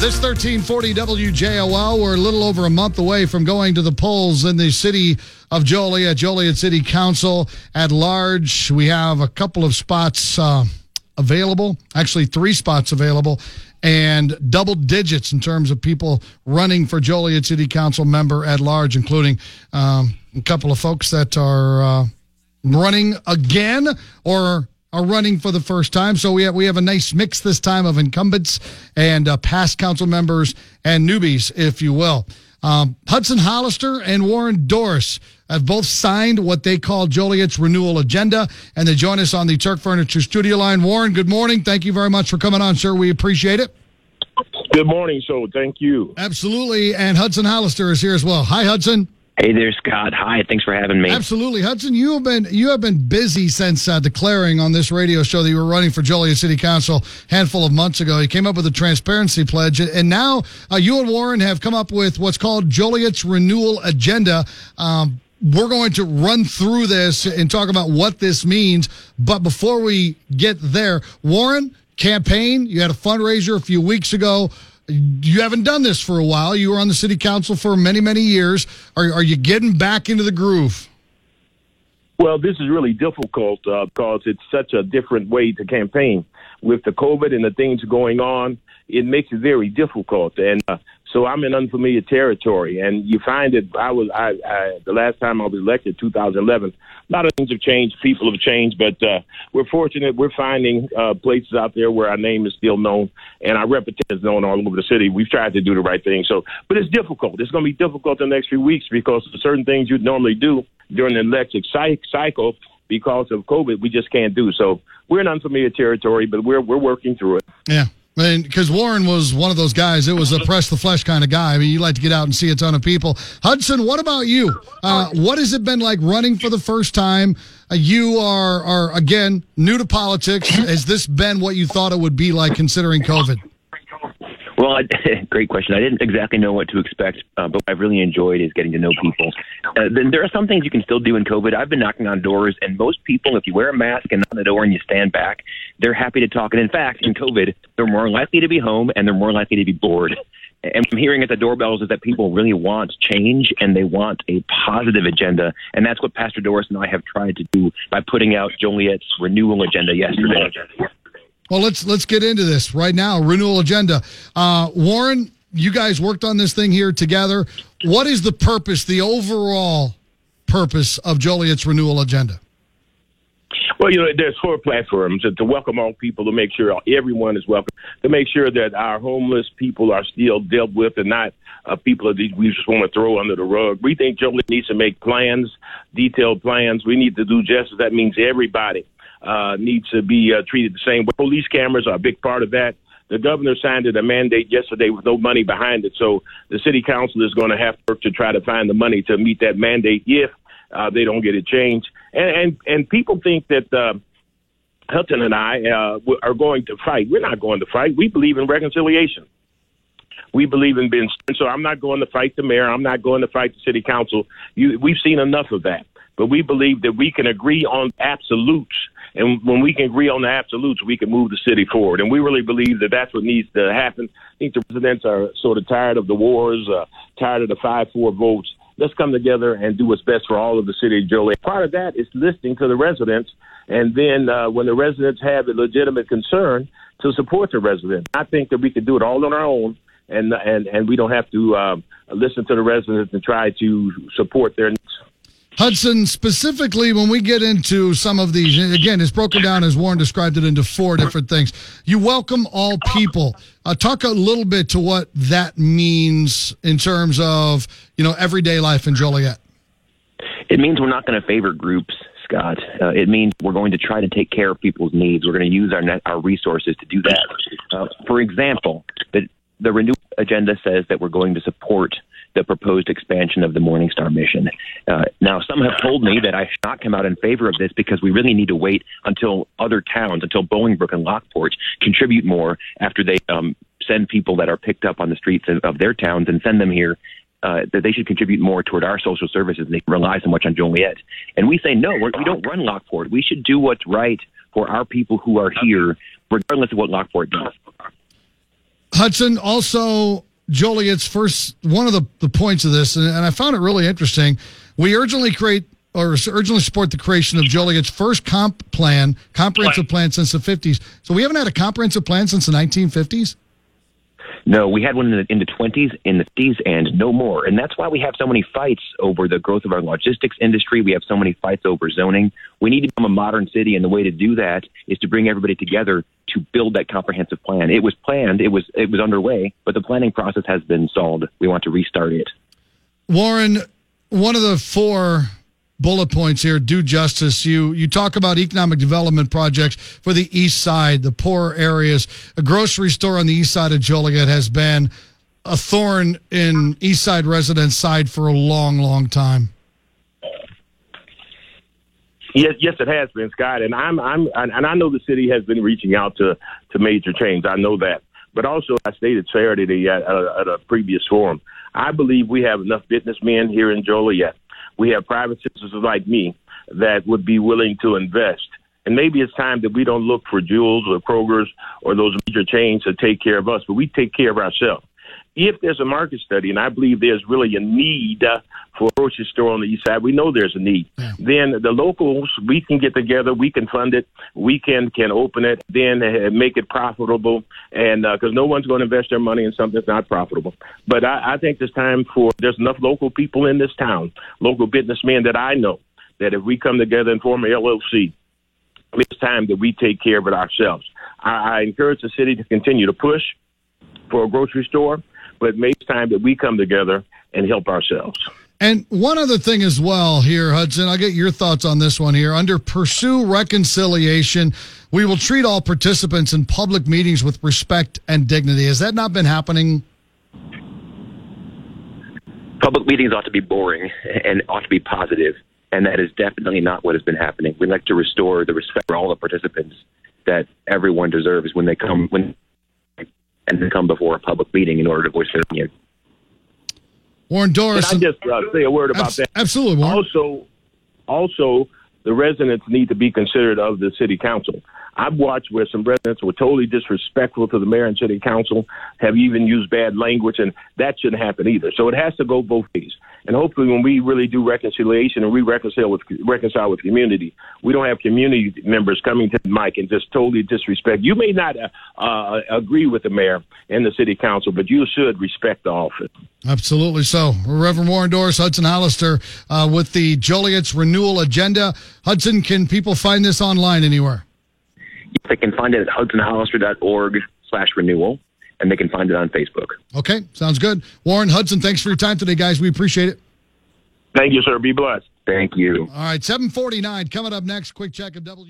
This 1340 WJOL, we're a little over a month away from going to the polls in the city of Joliet, Joliet City Council at large. We have a couple of spots available, actually 3 spots available, and double digits in terms of people running for Joliet City Council member at large, including a couple of folks that are running again or are running for the first time. So we have a nice mix this time of incumbents and past council members and newbies, if you will. Hudson Hollister and Warren Doris have both signed what they call Joliet's renewal agenda, and they join us on the Turk Furniture studio line. Warren, good morning. Thank you very much for coming on, sir. We appreciate it. Good morning, so thank you. Absolutely, and Hudson Hollister is here as well. Hi, Hudson. Hey there, Scott. Hi, thanks for having me. Absolutely. Hudson, you have been busy since declaring on this radio show that you were running for Joliet City Council a handful of months ago. You came up with a transparency pledge, and now you and Warren have come up with what's called Joliet's renewal agenda. We're going to run through this and talk about what this means, but before we get there, Warren, campaign, you had a fundraiser a few weeks ago. You haven't done this for a while. You were on the city council for many, many years. Are you getting back into the groove? Well, this is really difficult because it's such a different way to campaign. With the COVID and the things going on, it makes it very difficult. And so I'm in unfamiliar territory. And you find that the last time I was elected, 2011, a lot of things have changed. People have changed. But we're fortunate. We're finding places out there where our name is still known and our reputation is known all over the city. We've tried to do the right thing. But it's difficult. It's going to be difficult the next few weeks because certain things you'd normally do during the election cycle because of COVID, we just can't do. So we're in unfamiliar territory, but we're working through it. Yeah. And because Warren was one of those guys, it was a press the flesh kind of guy. I mean, you like to get out and see a ton of people. Hudson, what about you? What has it been like running for the first time? You are again new to politics. Has this been what you thought it would be like considering COVID? Well, great question. I didn't exactly know what to expect, but what I've really enjoyed is getting to know people. Then there are some things you can still do in COVID. I've been knocking on doors, and most people, if you wear a mask and knock on the door and you stand back, they're happy to talk. And in fact, in COVID, they're more likely to be home and they're more likely to be bored. And I'm hearing at the doorbells is that people really want change and they want a positive agenda. And that's what Pastor Doris and I have tried to do by putting out Joliet's renewal agenda yesterday. Well, let's get into this right now. Renewal agenda. Warren, you guys worked on this thing here together. What is the purpose, the overall purpose of Joliet's renewal agenda? Well, there's 4 platforms to welcome all people, to make sure everyone is welcome, to make sure that our homeless people are still dealt with and not people that we just want to throw under the rug. We think Joliet needs to make plans, detailed plans. We need to do justice. That means everybody needs to be treated the same way. Police cameras are a big part of that. The governor signed a mandate yesterday with no money behind it, so the city council is going to have to work to try to find the money to meet that mandate if they don't get it changed. And people think that Hudson and I are going to fight. We're not going to fight. We believe in reconciliation. We believe in being. So I'm not going to fight the mayor. I'm not going to fight the city council. We've seen enough of that. But we believe that we can agree on absolutes. And when we can agree on the absolutes, we can move the city forward. And we really believe that that's what needs to happen. I think the residents are sort of tired of the wars, tired of the 5-4 votes. Let's come together and do what's best for all of the city of Joliet. Part of that is listening to the residents. And then when the residents have a legitimate concern, to support the residents. I think that we could do it all on our own. And we don't have to listen to the residents and try to support their needs. Hudson, specifically when we get into some of these, again, it's broken down as Warren described it into 4 different things. You welcome all people. Talk a little bit to what that means in terms of, everyday life in Joliet. It means we're not going to favor groups, Scott. It means we're going to try to take care of people's needs. We're going to use our resources to do that. For example, the renewal agenda says that we're going to support the proposed expansion of the Morningstar mission. Now, some have told me that I should not come out in favor of this because we really need to wait until other towns, until Bolingbrook and Lockport contribute more after they send people that are picked up on the streets of their towns and send them here, that they should contribute more toward our social services. They rely so much on Joliet. And we say, no, we don't run Lockport. We should do what's right for our people who are here, regardless of what Lockport does. Hudson, also Joliet's first, one of the points of this, and I found it really interesting. We urgently support the creation of Joliet's first comprehensive plan since the 50s. So we haven't had a comprehensive plan since the 1950s? No, we had one in the 20s, in the 50s, and no more. And that's why we have so many fights over the growth of our logistics industry. We have so many fights over zoning. We need to become a modern city, and the way to do that is to bring everybody together to build that comprehensive plan. It was planned, it was underway, but the planning process has been stalled. We want to restart it. Warren, one of the 4 bullet points here, do justice. You talk about economic development projects for the east side, the poor areas. A grocery store on the east side of Joliet has been a thorn in east side residents' side for a long, long time. Yes, it has been, Scott, and I know the city has been reaching out to major chains. I know that, but also I stated Saturday at a previous forum. I believe we have enough businessmen here in Joliet. We have private citizens like me that would be willing to invest. And maybe it's time that we don't look for Jewels or Kroger's or those major chains to take care of us, but we take care of ourselves. If there's a market study, and I believe there's really a need for a grocery store on the east side, we know there's a need. Yeah. Then the locals, we can get together, we can fund it, we can open it, then make it profitable, and because no one's going to invest their money in something that's not profitable. But I think there's enough local people in this town, local businessmen that I know, that if we come together and form an LLC, it's time that we take care of it ourselves. I encourage the city to continue to push for a grocery store, but maybe it's time that we come together and help ourselves. And one other thing as well here, Hudson, I'll get your thoughts on this one here. Under Pursue Reconciliation, we will treat all participants in public meetings with respect and dignity. Has that not been happening? Public meetings ought to be boring and ought to be positive, and that is definitely not what has been happening. We'd like to restore the respect for all the participants that everyone deserves when they come before a public meeting in order to voice their opinion. Warren Doris. Can I just say a word about that? Absolutely, Warren. Also, the residents need to be considered of the city council. I've watched where some residents were totally disrespectful to the mayor and city council, have even used bad language, and that shouldn't happen either. So it has to go both ways. And hopefully when we really do reconciliation and we reconcile with community, we don't have community members coming to the mic and just totally disrespect. You may not agree with the mayor and the city council, but you should respect the office. Absolutely so. Reverend Warren Doris, Hudson Hollister with the Joliet's Renewal Agenda. Hudson, can people find this online anywhere? They can find it at hudsonhollister.org/renewal, and they can find it on Facebook. Okay, sounds good. Warren, Hudson, thanks for your time today, guys. We appreciate it. Thank you, sir. Be blessed. Thank you. All right, 7:49 coming up next. Quick check of